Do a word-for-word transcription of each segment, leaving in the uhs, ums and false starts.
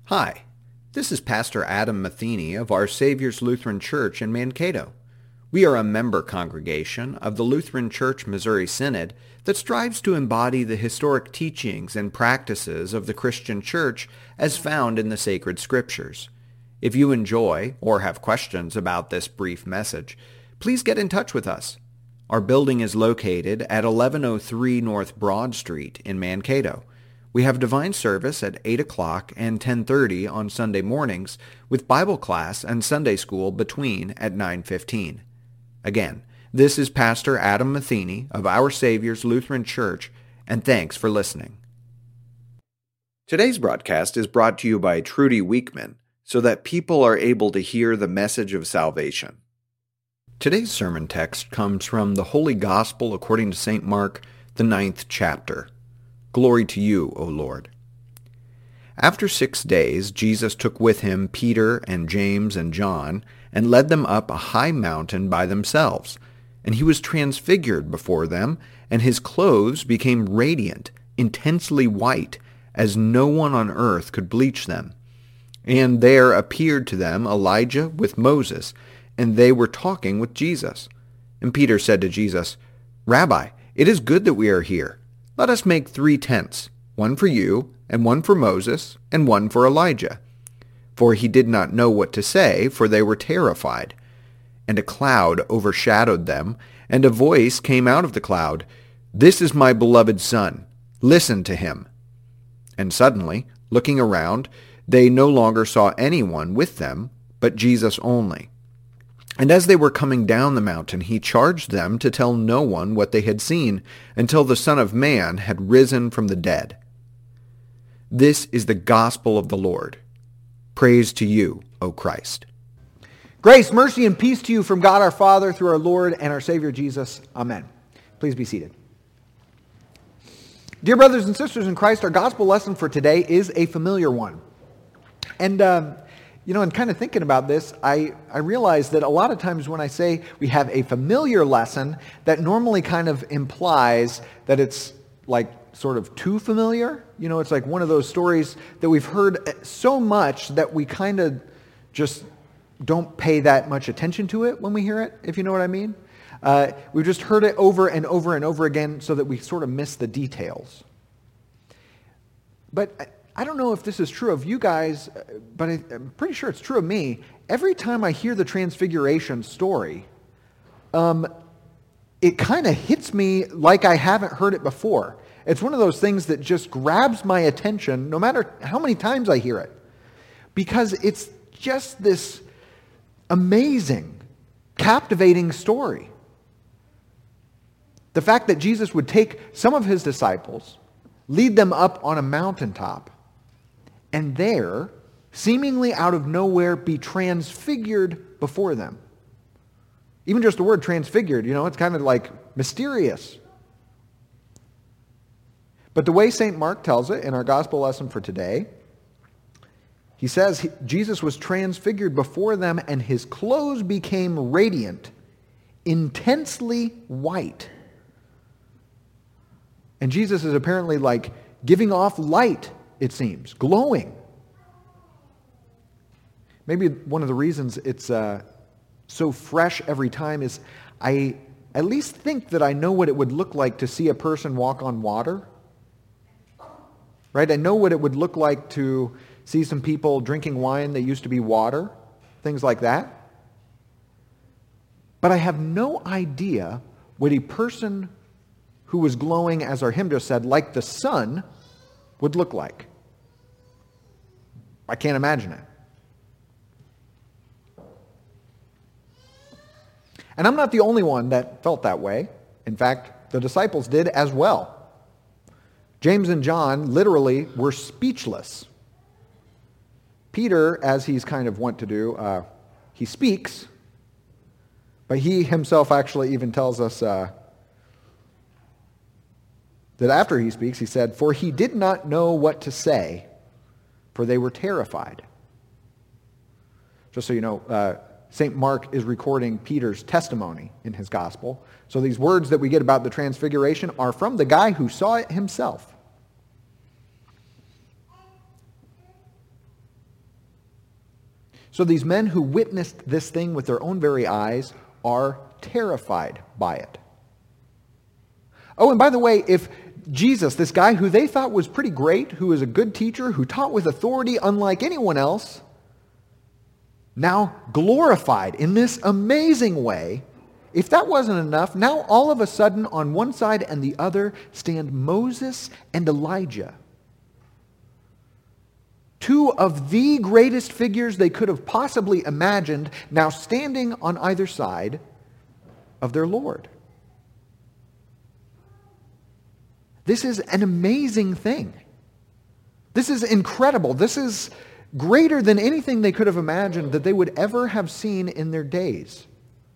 Hi, this is Pastor Adam Matheny of Our Savior's Lutheran Church in Mankato. We are a member congregation of the Lutheran Church Missouri Synod that strives to embody the historic teachings and practices of the Christian Church as found in the sacred Scriptures. If you enjoy or have questions about this brief message, please get in touch with us. Our building is located at eleven oh three North Broad Street in Mankato. We have divine service at eight o'clock and ten thirty on Sunday mornings, with Bible class and Sunday school between at nine fifteen. Again, this is Pastor Adam Matheny of Our Savior's Lutheran Church, and thanks for listening. Today's broadcast is brought to you by Trudy Weekman, so that people are able to hear the message of salvation. Today's sermon text comes from the Holy Gospel according to Saint Mark, the ninth chapter. Glory to you, O Lord. After six days, Jesus took with him Peter and James and John, and led them up a high mountain by themselves. And he was transfigured before them, and his clothes became radiant, intensely white, as no one on earth could bleach them. And there appeared to them Elijah with Moses, and they were talking with Jesus. And Peter said to Jesus, Rabbi, it is good that we are here. Let us make three tents, one for you, and one for Moses, and one for Elijah. For he did not know what to say, for they were terrified. And a cloud overshadowed them, and a voice came out of the cloud, This is my beloved Son, listen to him. And suddenly, looking around, they no longer saw anyone with them, but Jesus only. And as they were coming down the mountain, he charged them to tell no one what they had seen until the Son of Man had risen from the dead. This is the gospel of the Lord. Praise to you, O Christ. Grace, mercy, and peace to you from God our Father through our Lord and our Savior Jesus. Amen. Please be seated. Dear brothers and sisters in Christ, our gospel lesson for today is a familiar one. And, um, you know, in kind of thinking about this, I, I realize that a lot of times when I say we have a familiar lesson, that normally kind of implies that it's like sort of too familiar. You know, it's like one of those stories that we've heard so much that we kind of just don't pay that much attention to it when we hear it, if you know what I mean. Uh, we've just heard it over and over and over again so that we sort of miss the details. But I, I don't know if this is true of you guys, but I, I'm pretty sure it's true of me. Every time I hear the Transfiguration story, um, it kind of hits me like I haven't heard it before. It's one of those things that just grabs my attention no matter how many times I hear it. Because it's just this amazing, captivating story. The fact that Jesus would take some of his disciples, lead them up on a mountaintop, and there, seemingly out of nowhere, be transfigured before them. Even just the word transfigured, you know, it's kind of like mysterious. But the way Saint Mark tells it in our gospel lesson for today, he says he, Jesus was transfigured before them and his clothes became radiant, intensely white. And Jesus is apparently like giving off light, it seems, glowing. Maybe one of the reasons it's uh, so fresh every time is I at least think that I know what it would look like to see a person walk on water. Right? I know what it would look like to see some people drinking wine that used to be water, things like that. But I have no idea what a person who was glowing, as our hymn just said, like the sun, would look like. I can't imagine it. And I'm not the only one that felt that way. In fact, the disciples did as well. James and John literally were speechless. Peter, as he's kind of wont to do, uh, he speaks, but he himself actually even tells us uh, that after he speaks, he said, For he did not know what to say, for they were terrified. Just so you know, uh, Saint Mark is recording Peter's testimony in his gospel. So these words that we get about the transfiguration are from the guy who saw it himself. So these men who witnessed this thing with their own very eyes are terrified by it. Oh, and by the way, if Jesus, this guy who they thought was pretty great, who was a good teacher, who taught with authority unlike anyone else, now glorified in this amazing way, if that wasn't enough, now all of a sudden on one side and the other stand Moses and Elijah. Two of the greatest figures they could have possibly imagined, now standing on either side of their Lord. This is an amazing thing. This is incredible. This is greater than anything they could have imagined that they would ever have seen in their days.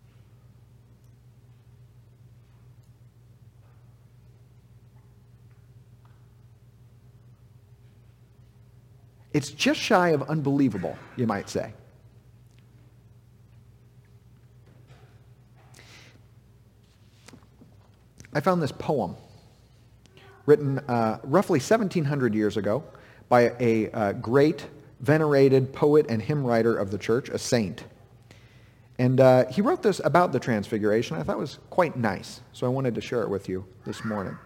It's just shy of unbelievable, you might say. I found this poem written uh, roughly seventeen hundred years ago by a uh, great, venerated poet and hymn writer of the church, a saint. And uh, he wrote this about the Transfiguration. I thought it was quite nice, so I wanted to share it with you this morning.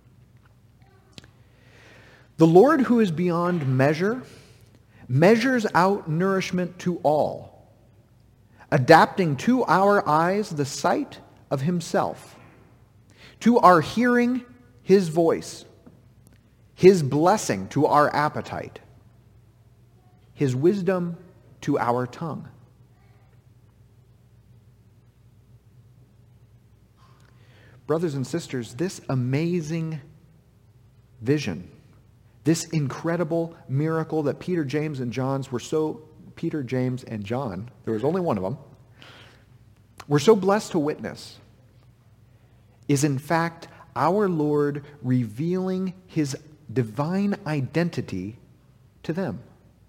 The Lord who is beyond measure measures out nourishment to all, adapting to our eyes the sight of himself, to our hearing his voice, his blessing to our appetite, his wisdom to our tongue. Brothers and sisters, this amazing vision, this incredible miracle that Peter, James, and John's were so, Peter, James, and John, there was only one of them, were so blessed to witness, is in fact our Lord revealing his divine identity to them.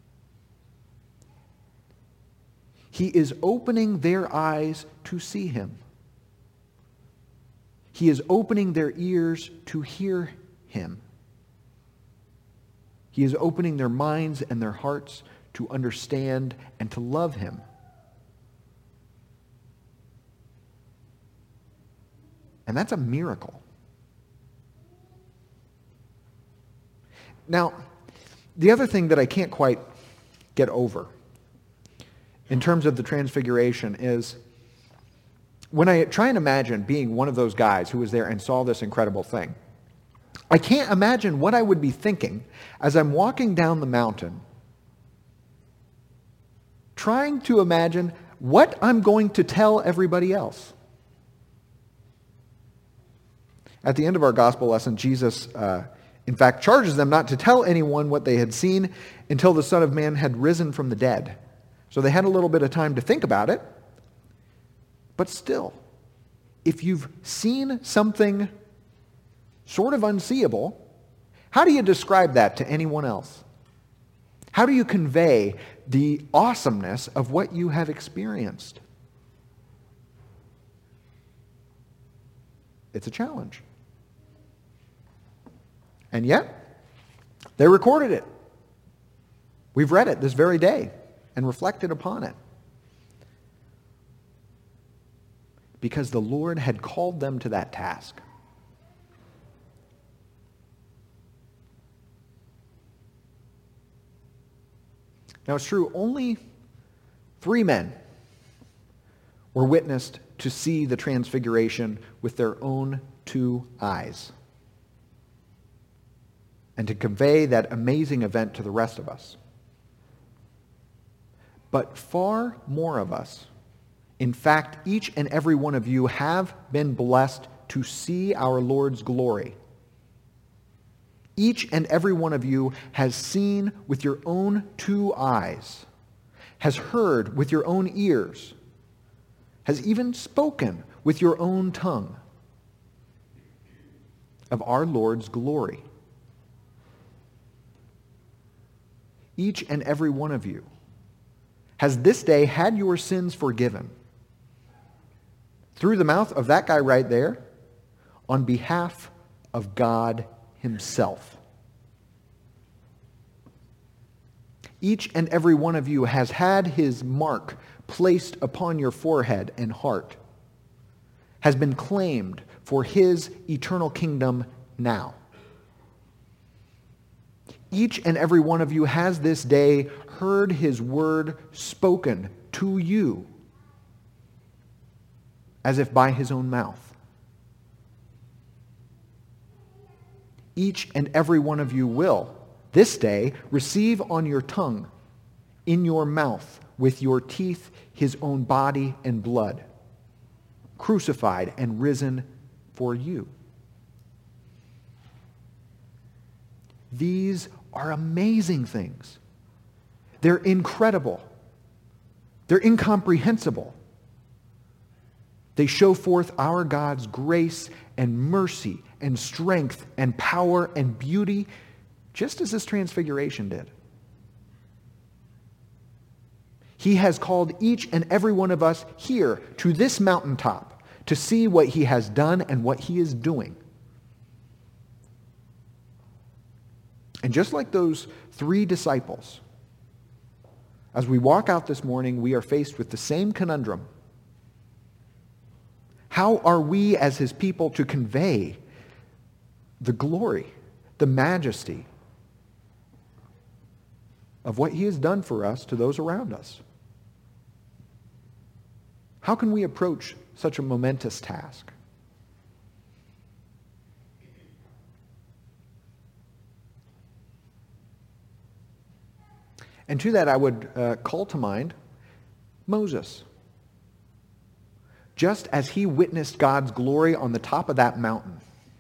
He is opening their eyes to see him. He is opening their ears to hear him. He is opening their minds and their hearts to understand and to love him. And that's a miracle. Now, the other thing that I can't quite get over in terms of the Transfiguration is when I try and imagine being one of those guys who was there and saw this incredible thing, I can't imagine what I would be thinking as I'm walking down the mountain, trying to imagine what I'm going to tell everybody else. At the end of our gospel lesson, Jesus, uh, in fact, charges them not to tell anyone what they had seen until the Son of Man had risen from the dead. So they had a little bit of time to think about it. But still, if you've seen something sort of unseeable, how do you describe that to anyone else? How do you convey the awesomeness of what you have experienced? It's a challenge. And yet, they recorded it. We've read it this very day and reflected upon it. Because the Lord had called them to that task. Now it's true, only three men were witnessed to see the Transfiguration with their own two eyes and to convey that amazing event to the rest of us. But far more of us, in fact, each and every one of you have been blessed to see our Lord's glory. Each and every one of you has seen with your own two eyes, has heard with your own ears, has even spoken with your own tongue of our Lord's glory. Each and every one of you has this day had your sins forgiven through the mouth of that guy right there on behalf of God himself. Each and every one of you has had his mark placed upon your forehead and heart, has been claimed for his eternal kingdom now. Each and every one of you has this day heard his word spoken to you as if by his own mouth. Each and every one of you will, this day, receive on your tongue, in your mouth, with your teeth, his own body and blood, crucified and risen for you. These are amazing things. They're incredible. They're incomprehensible. They show forth our God's grace and mercy and strength and power and beauty, just as this transfiguration did. He has called each and every one of us here to this mountaintop to see what he has done and what he is doing. And just like those three disciples, as we walk out this morning, we are faced with the same conundrum. How are we as his people to convey the glory, the majesty of what he has done for us to those around us? How can we approach such a momentous task? And to that I would uh, call to mind Moses. Just as he witnessed God's glory on the top of that mountain,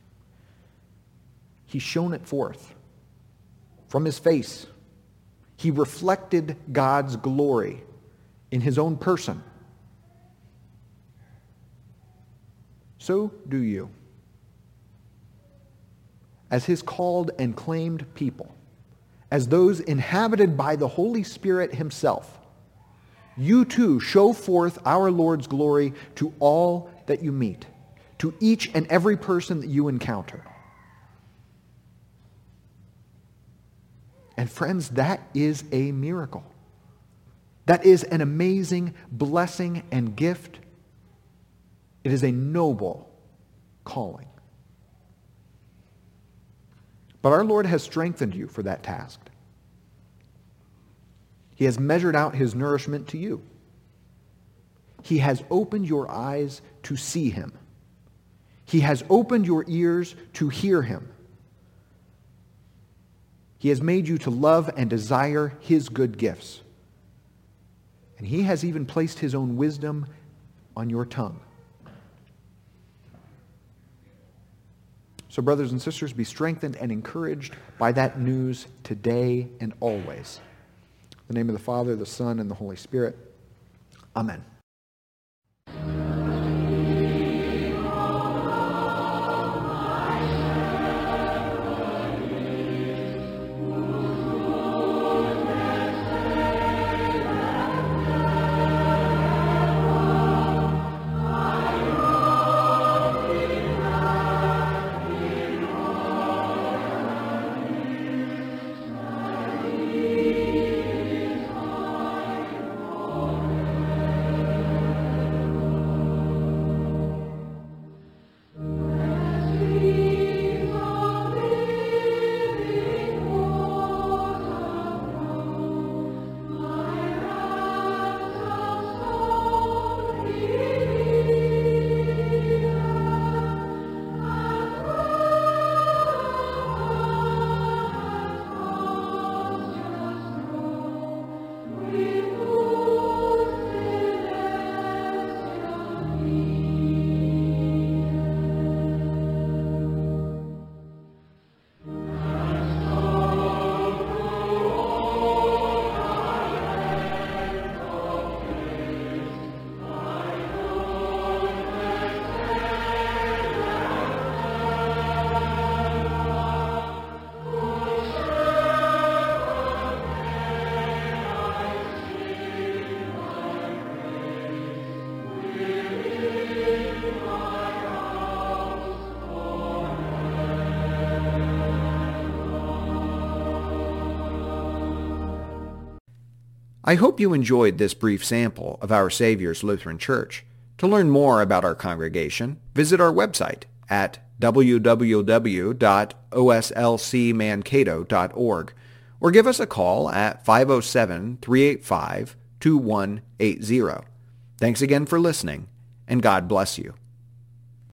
he shone it forth from his face. He reflected God's glory in his own person. So do you. As his called and claimed people, as those inhabited by the Holy Spirit himself, you too show forth our Lord's glory to all that you meet, to each and every person that you encounter. And friends, that is a miracle. That is an amazing blessing and gift. It is a noble calling. But our Lord has strengthened you for that task. He has measured out his nourishment to you. He has opened your eyes to see him. He has opened your ears to hear him. He has made you to love and desire his good gifts. And he has even placed his own wisdom on your tongue. So, brothers and sisters, be strengthened and encouraged by that news today and always. In the name of the Father, the Son, and the Holy Spirit. Amen. I hope you enjoyed this brief sample of Our Savior's Lutheran Church. To learn more about our congregation, visit our website at w w w dot o s l c mankato dot org or give us a call at five oh seven, three eight five, two one eight zero. Thanks again for listening, and God bless you.